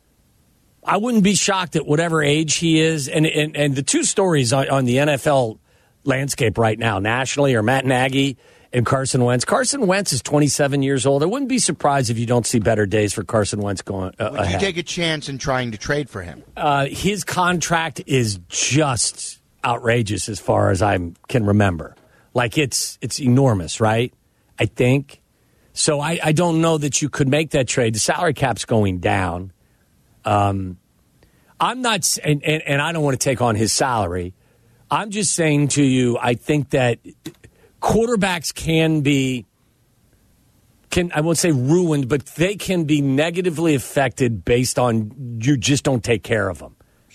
S5: I wouldn't be shocked at whatever age he is. And and, and the two stories on, on the N F L landscape right now, nationally, are Matt Nagy and Carson Wentz. Carson Wentz is twenty-seven years old. I wouldn't be surprised if you don't see better days for Carson Wentz going uh,
S4: Would
S5: ahead.
S4: you take a chance in trying to trade for him?
S5: Uh, his contract is just outrageous as far as I can remember. Like, it's it's enormous, right? I think. So I, I don't know that you could make that trade. The salary cap's going down. Um, I'm not, and, and, and I don't want to take on his salary. I'm just saying to you, I think that quarterbacks can be, can I won't say ruined, but they can be negatively affected based on you just don't take care of them.
S4: Sure.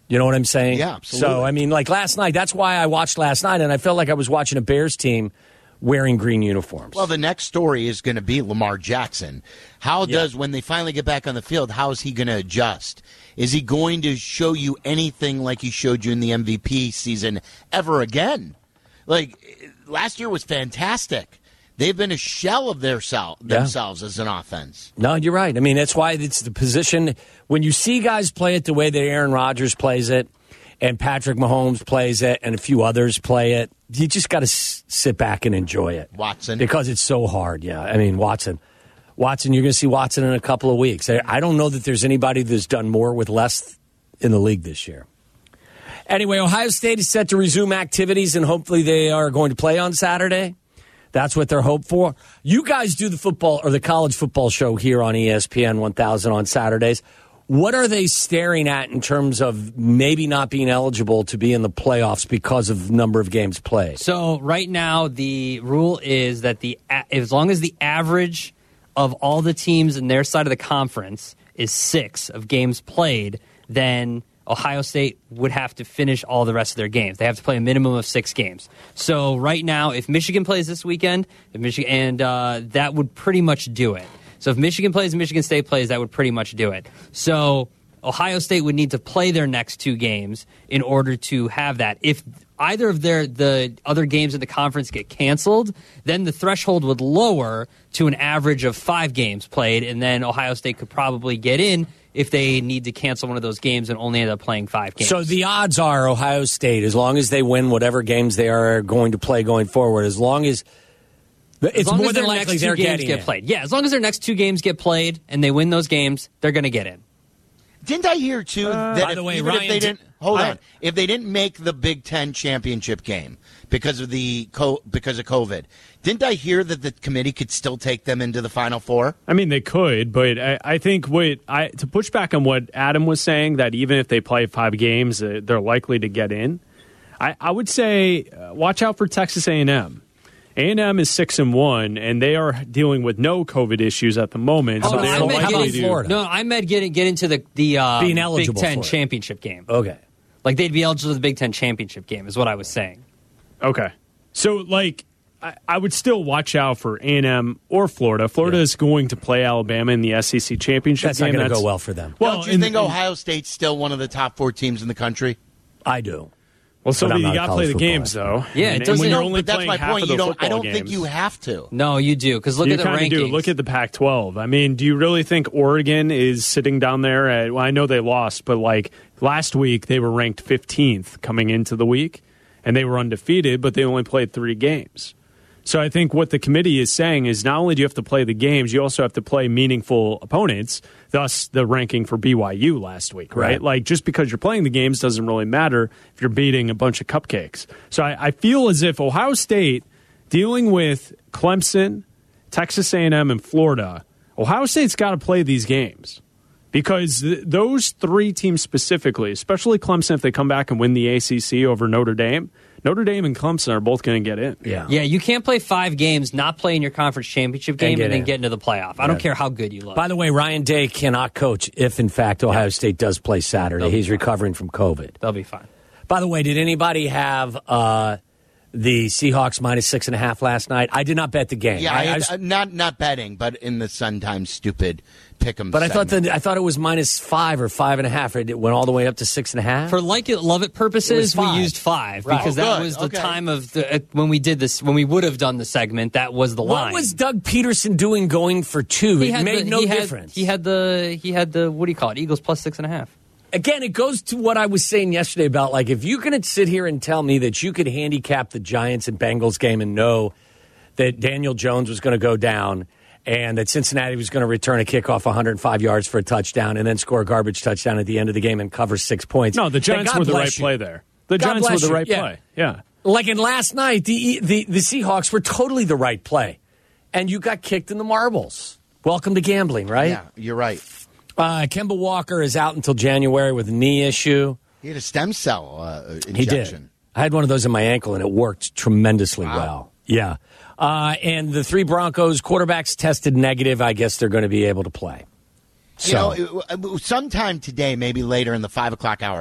S5: You know what I'm saying?
S4: Yeah, absolutely.
S5: So, I mean, like last night, that's why I watched last night, and I felt like I was watching a Bears team wearing green uniforms.
S4: Well, the next story is going to be Lamar Jackson. How
S5: Yeah.
S4: does, when they finally get back on the field, how is he going to adjust? Is he going to show you anything like he showed you in the M V P season ever again? Like, last year was fantastic. They've been a shell of their sel-
S5: Yeah.
S4: themselves as an offense.
S5: No, you're right. I mean, that's why it's the position. When you see guys play it the way that Aaron Rodgers plays it, and Patrick Mahomes plays it, and a few others play it, you just got to s- sit back and enjoy it.
S4: Watson.
S5: Because it's so hard, yeah. I mean, Watson. Watson, you're going to see Watson in a couple of weeks. I, I don't know that there's anybody that's done more with less in the league this year. Anyway, Ohio State is set to resume activities, and hopefully they are going to play on Saturday. That's what they're hoped for. You guys do the football or the college football show here on E S P N one thousand on Saturdays. What are they staring at in terms of maybe not being eligible to be in the playoffs because of number of games played?
S8: So right now the rule is that the as long as the average of all the teams in their side of the conference is six of games played, then Ohio State would have to finish all the rest of their games. They have to play a minimum of six games. So right now, if Michigan plays this weekend, if Michigan, and uh, that would pretty much do it. So if Michigan plays and Michigan State plays, that would pretty much do it. So Ohio State would need to play their next two games in order to have that. If either of their the other games in the conference get canceled, then the threshold would lower to an average of five games played, and then Ohio State could probably get in if they need to cancel one of those games and only end up playing five games.
S5: So the odds are Ohio State, as long as they win whatever games they are going to play going forward, as long as it's
S8: as long
S5: more
S8: as
S5: than
S8: their
S5: likely
S8: next two
S5: they're
S8: games
S5: getting
S8: get
S5: in.
S8: played. Yeah, as long as their next two games get played and they win those games, they're going to get in.
S4: Didn't I hear, too,
S5: Uh,
S4: that
S5: by
S4: if,
S5: the way,
S4: even
S5: Ryan
S4: if they
S5: d-
S4: didn't hold
S5: I-
S4: on, if they didn't make the Big Ten championship game because of the co- because of COVID, didn't I hear that the committee could still take them into the Final Four?
S9: I mean, they could, but I, I think what I to push back on what Adam was saying, that even if they play five games, uh, they're likely to get in. I, I would say uh, watch out for Texas A and M. A and M is six and one, and they are dealing with no COVID issues at the moment.
S8: Oh,
S9: so
S8: no,
S9: they're
S8: I meant
S9: likely
S8: getting,
S9: to.
S8: no, I meant getting get into the the uh,
S5: Being
S8: Big
S5: eligible
S8: Ten
S5: for it.
S8: championship game.
S5: Okay.
S8: Like they'd be eligible for the Big Ten championship game, is what I was saying.
S9: Okay. So, like, I, I would still watch out for A and M or Florida. Florida
S5: Yeah.
S9: is going to play Alabama in the S E C championship
S5: That's
S9: game.
S5: not going to
S9: That's-
S5: go well for them.
S9: Well,
S4: Don't you
S9: and-
S4: think
S9: and-
S4: Ohio State's still one of the top four teams in the country?
S5: I do.
S9: Well, so
S5: But I'm
S9: you
S5: not a
S9: got to play
S5: college
S9: the
S5: football
S9: games, though.
S8: Yeah, it
S9: and, and
S8: doesn't-
S9: when you're
S8: No,
S9: only
S4: But that's
S9: playing
S4: my
S9: half
S4: point.
S9: of the
S4: You don't. I
S9: football
S4: don't think
S9: games.
S4: you have to.
S8: No, you do, because look
S9: you
S8: at the
S9: kind
S8: rankings.
S9: of do. Look at the Pac twelve. I mean, do you really think Oregon is sitting down there at, well, I know they lost, but like last week they were ranked fifteenth coming into the week, and they were undefeated, but they only played three games. So I think what the committee is saying is not only do you have to play the games, you also have to play meaningful opponents, thus the ranking for B Y U last week, right?
S5: Right.
S9: Like, just because you're playing the games doesn't really matter if you're beating a bunch of cupcakes. So I, I feel as if Ohio State, dealing with Clemson, Texas A and M, and Florida, Ohio State's got to play these games. Because th- those three teams specifically, especially Clemson, if they come back and win the A C C over Notre Dame, Notre Dame and Clemson are both going to get in.
S5: Yeah.
S8: Yeah, you can't play five games, not play in your conference championship game,
S5: get
S8: and then
S5: in.
S8: get into the playoff. I don't care how good you look.
S5: By the way, Ryan Day cannot coach if, in fact, Ohio State does play Saturday. He's recovering from COVID.
S8: They'll be fine.
S5: By the way, did anybody have uh, the Seahawks minus six and a half last night? I did not bet the game.
S4: Yeah,
S5: I,
S4: I,
S5: I
S4: had,
S5: was-
S4: uh, not not betting, but in the Sun Times stupid pick'em.
S5: but I thought
S4: segment.
S5: that I thought it was minus five or five and a half. It went all the way up to six and a half.
S8: For like it, love it purposes,
S5: It was
S8: we
S5: five.
S8: used five
S5: Right.
S8: because
S4: Oh,
S8: that
S4: good.
S8: was the
S4: Okay.
S8: time of the uh, when we did this. When we would have done the segment, that was the line.
S5: What was Doug Peterson doing going for two?
S8: He
S5: It
S8: had
S5: made
S8: the-
S5: no
S8: he had-
S5: difference.
S8: He had the he had the what do you call it? Eagles plus six and a half.
S5: Again, it goes to what I was saying yesterday about, like, if you can sit here and tell me that you could handicap the Giants and Bengals game and know that Daniel Jones was going to go down and that Cincinnati was going to return a kickoff one hundred five yards for a touchdown and then score a garbage touchdown at the end of the game and cover six points.
S9: No, the
S5: then
S9: Giants
S5: God
S9: were the
S5: bless
S9: right
S5: you.
S9: play there. The
S5: God
S9: Giants were
S5: bless
S9: the
S5: you.
S9: right
S5: Yeah.
S9: play. Yeah.
S5: Like in last night, the, the, the Seahawks were totally the right play. And you got kicked in the marbles. Welcome to gambling, right?
S4: Yeah, you're right.
S5: Uh, Kemba Walker is out until January with a knee issue.
S4: He had a stem cell uh, injection.
S5: He did. I had one of those in my ankle, and it worked tremendously
S4: Wow.
S5: well. Yeah. Uh, and the three Broncos quarterbacks tested negative. I guess they're going to be able to play.
S4: You
S5: So,
S4: know, it- it- sometime today, maybe later in the five o'clock hour,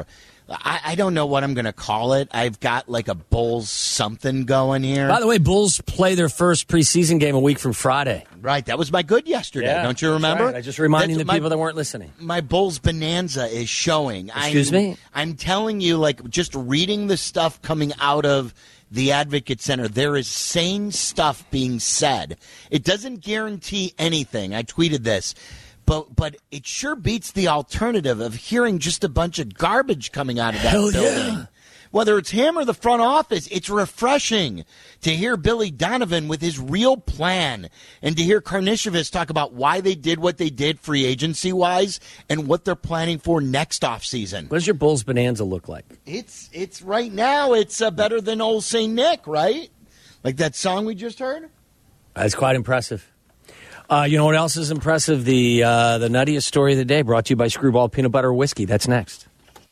S4: I, I don't know what I'm going to call it. I've got like a Bulls something going here.
S5: By the way, Bulls play their first preseason game a week from Friday.
S4: Right. That was my good yesterday.
S5: Yeah,
S4: don't you remember?
S5: Right. I just reminding
S4: That's
S5: the people
S4: my,
S5: that weren't listening.
S4: My Bulls bonanza is showing.
S5: Excuse
S4: I'm,
S5: me?
S4: I'm telling you, like, just reading the stuff coming out of the Advocate Center, there is sane stuff being said. It doesn't guarantee anything. I tweeted this. But but it sure beats the alternative of hearing just a bunch of garbage coming out of that
S5: Hell
S4: building.
S5: Yeah.
S4: Whether it's him or the front office, it's refreshing to hear Billy Donovan with his real plan and to hear Karnisovas talk about why they did what they did free agency-wise and what they're planning for next offseason.
S5: What does your Bulls bonanza look like?
S4: It's, it's right now, it's uh, better than old Saint Nick, right? Like that song we just heard?
S5: That's quite impressive. Uh, you know what else is impressive? The uh, the nuttiest story of the day, brought to you by Screwball Peanut Butter Whiskey. That's next.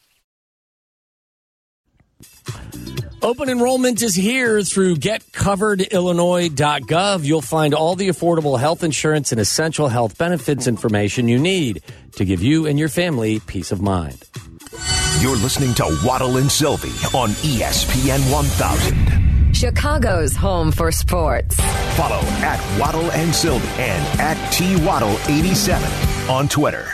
S5: Open enrollment is here through get covered illinois dot gov. You'll find all the affordable health insurance and essential health benefits information you need to give you and your family peace of mind.
S3: You're listening to Waddle and Sylvie on E S P N one thousand.
S2: Chicago's home for sports.
S3: Follow at Waddle and Sylvie and at T Waddle eighty-seven on Twitter.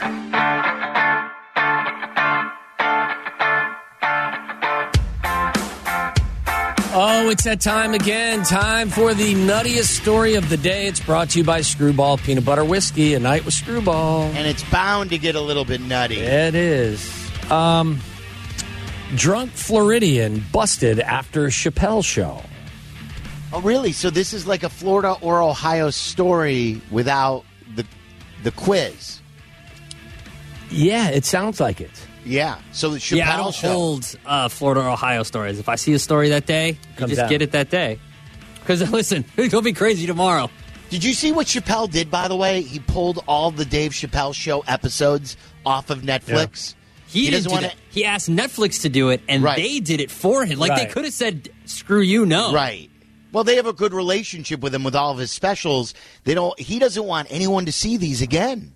S5: Oh, it's that time again. Time for the nuttiest story of the day. It's brought to you by Screwball Peanut Butter Whiskey. A night with Screwball.
S4: And it's bound to get a little bit nutty.
S5: It is. Um, drunk Floridian busted after Chappelle show.
S4: Oh, really? So this is like a Florida or Ohio story without the the quiz.
S8: Yeah, it sounds like it.
S4: Yeah. So the Chappelle
S8: yeah, I don't
S4: show.
S8: hold uh, Florida or Ohio stories. If I see a story that day, you
S4: Comes
S8: just
S4: out.
S8: get it that day. Because listen, it'll be crazy tomorrow.
S4: Did you see what Chappelle did, by the way? He pulled all the Dave Chappelle show episodes off of Netflix.
S8: He,
S4: He
S8: didn't
S4: doesn't
S8: do
S4: wanna-
S8: that. He asked Netflix to do it, and
S4: Right.
S8: they did it for him. Like, they
S4: Right.
S8: could have said, screw you, no.
S4: Right. Well, they have a good relationship with him with all of his specials. They don't. He doesn't want anyone to see these again.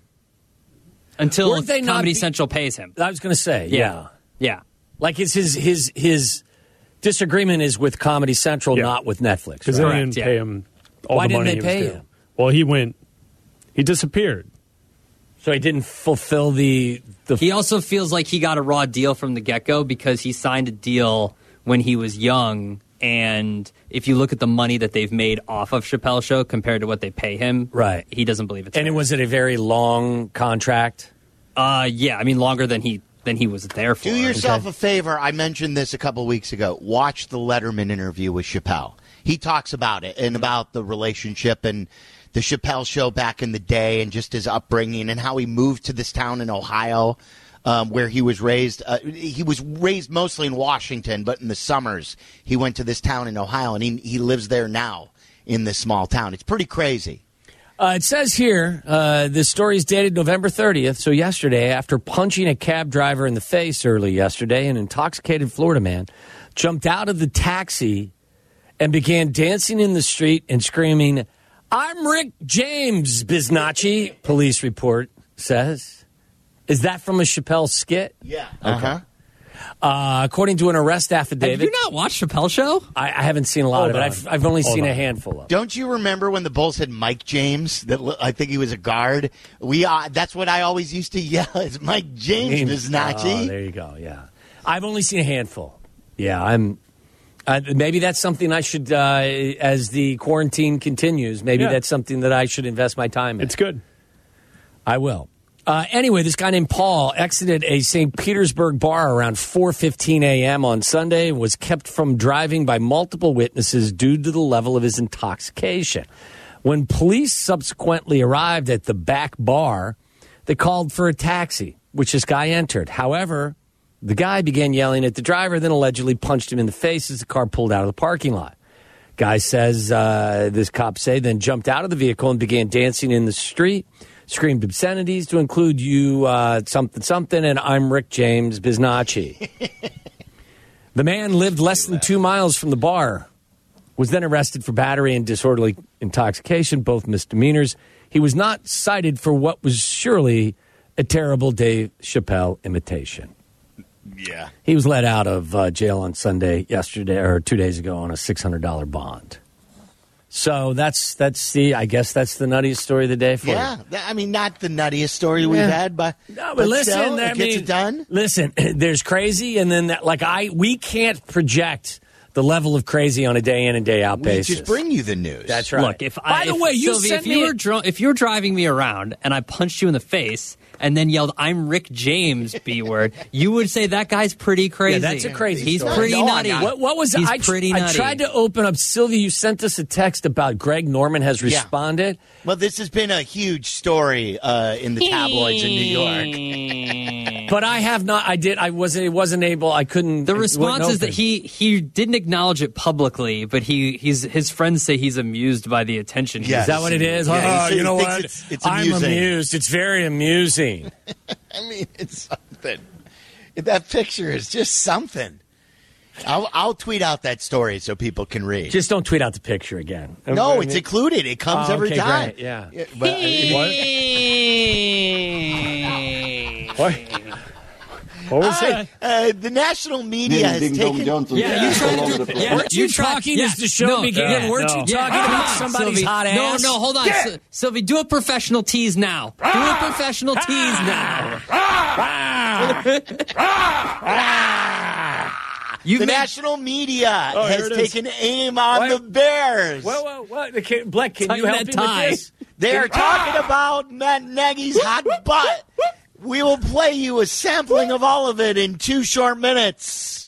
S8: Until
S5: Weren't they not
S8: Comedy
S5: be-
S8: Central pays him.
S5: I was going to say, yeah.
S8: Yeah. Yeah.
S5: Like his his his his disagreement is with Comedy Central,
S9: Yeah.
S5: not with Netflix.
S9: Because
S5: right?
S9: they didn't pay him all
S5: Why
S9: the
S5: didn't
S9: money
S5: they
S9: he was
S5: pay
S9: due.
S5: him?
S9: Well, he went, he disappeared.
S5: So he didn't fulfill the, the.
S8: He also feels like he got a raw deal from the get-go because he signed a deal when he was young. And if you look at the money that they've made off of Chappelle's show compared to what they pay him,
S5: right?
S8: He doesn't believe it's
S5: And it was it a very long contract?
S8: Uh, yeah, I mean longer than he than he was there for.
S4: Do yourself a favor. I mentioned this a couple weeks ago. Watch the Letterman interview with Chappelle. He talks about it and about the relationship and the Chappelle show back in the day and just his upbringing and how he moved to this town in Ohio um, where he was raised. Uh, he was raised mostly in Washington, but in the summers he went to this town in Ohio, and he, he lives there now in this small town. It's pretty crazy.
S5: Uh, it says here, uh, this story is dated November thirtieth, so yesterday, after punching a cab driver in the face early yesterday, an intoxicated Florida man jumped out of the taxi and began dancing in the street and screaming, "I'm Rick James, Biznacci," police report says. Is that from a Chappelle skit?
S4: Yeah.
S5: Okay.
S4: Uh-huh.
S5: Uh, according to an arrest affidavit.
S8: Have you not watched Chappelle's show?
S5: I, I haven't seen a lot
S4: Hold
S5: of it.
S4: on.
S5: I've, I've only
S4: Hold
S5: seen
S4: on.
S5: a handful of it.
S4: Don't you remember when the Bulls had Mike James? That li- I think he was a guard. We uh, that's what I always used to yell. It's Mike James, Biznacci.
S5: Oh, there you go. Yeah, I've only seen a handful. Yeah, I'm. Uh, maybe that's something I should, uh, as the quarantine continues. Maybe
S9: Yeah.
S5: that's something that I should invest my time in.
S9: It's good.
S5: I will. Uh, anyway, this guy named Paul exited a Saint Petersburg bar around four fifteen a.m. on Sunday and was kept from driving by multiple witnesses due to the level of his intoxication. When police subsequently arrived at the back bar, they called for a taxi, which this guy entered. However, the guy began yelling at the driver, then allegedly punched him in the face as the car pulled out of the parking lot. Guy says, uh, this cop say, then jumped out of the vehicle and began dancing in the street, screamed obscenities to include you, uh, something, something, and I'm Rick James, Biznacci. The man lived less than two miles from the bar, was then arrested for battery and disorderly intoxication, both misdemeanors. He was not cited for what was surely a terrible Dave Chappelle imitation.
S4: Yeah.
S5: He was let out of uh, jail on Sunday yesterday or two days ago on a six hundred dollars bond. So that's that's the I guess that's the nuttiest story of the day for
S4: yeah,
S5: you.
S4: Yeah, I mean, not the nuttiest story we've
S5: Yeah.
S4: had, but,
S5: No, but,
S4: but
S5: listen,
S4: still,
S5: I
S4: it gets
S5: mean,
S4: it done.
S5: Listen, there's crazy, and then that, like I, we can't project the level of crazy on a day in and day out
S4: We
S5: basis.
S4: just bring you the news.
S5: That's right.
S8: Look, if
S5: by
S8: I,
S5: the
S8: if,
S5: way, you
S8: Sylvie,
S5: sent
S8: if you
S5: me
S8: were dr- if you were driving me around and I punched you in the face and then yelled, "I'm Rick James," B word, you would say that guy's pretty crazy.
S5: Yeah, that's a crazy
S8: He's
S5: story.
S8: pretty
S5: No,
S8: nutty.
S5: What, what was
S8: He's
S5: I?
S8: pretty
S5: I
S8: nutty.
S5: tried to open up. Sylvia, you sent us a text about Greg Norman has
S4: Yeah.
S5: responded.
S4: Well, this has been a huge story uh, in the tabloids in New York.
S5: But I have not. I did. I wasn't. Wasn't able. I couldn't.
S8: The
S5: it
S8: response
S5: wouldn't
S8: is that
S5: open.
S8: he he didn't acknowledge it publicly, but he he's his friends say he's amused by the attention. he's
S4: Yes.
S5: Is that what it is?
S4: Yeah,
S5: oh,
S4: he
S5: you know
S4: thinks
S5: what?
S4: it's- it's
S5: I'm
S4: amusing.
S5: amused. It's very amusing.
S4: I mean, it's something. That picture is just something. I'll, I'll tweet out that story so people can read.
S5: Just don't tweet out the picture again.
S4: no, it's included. It comes
S5: Oh,
S4: every
S5: okay,
S4: time.
S5: great, yeah.
S4: but,
S5: What? What was
S4: uh,
S5: it?
S4: uh, the national media has taken.
S8: Yeah, you tried to do. Yeah,
S5: Weren't you
S8: tried-
S5: talking
S8: yeah,
S5: as the show
S8: no,
S5: began?
S8: yeah,
S5: Weren't
S8: no.
S5: you
S8: Yeah,
S5: talking
S8: come
S5: about
S8: on,
S5: somebody's
S8: Sylvie.
S5: hot ass?
S8: No, no, hold on, Sy- Sylvie. Do a professional tease now. Do a professional tease now. You've
S4: the
S8: made-
S4: national media
S5: Oh, here
S4: has
S5: it is.
S4: taken aim on
S5: Wait.
S4: the Bears.
S5: Whoa, whoa, what? Can, Black, can
S8: Tighten
S5: you help
S8: that
S5: me
S8: tie.
S5: with this?
S4: They are talking about Matt Nagy's hot butt. We will play you a sampling of all of it in two short minutes.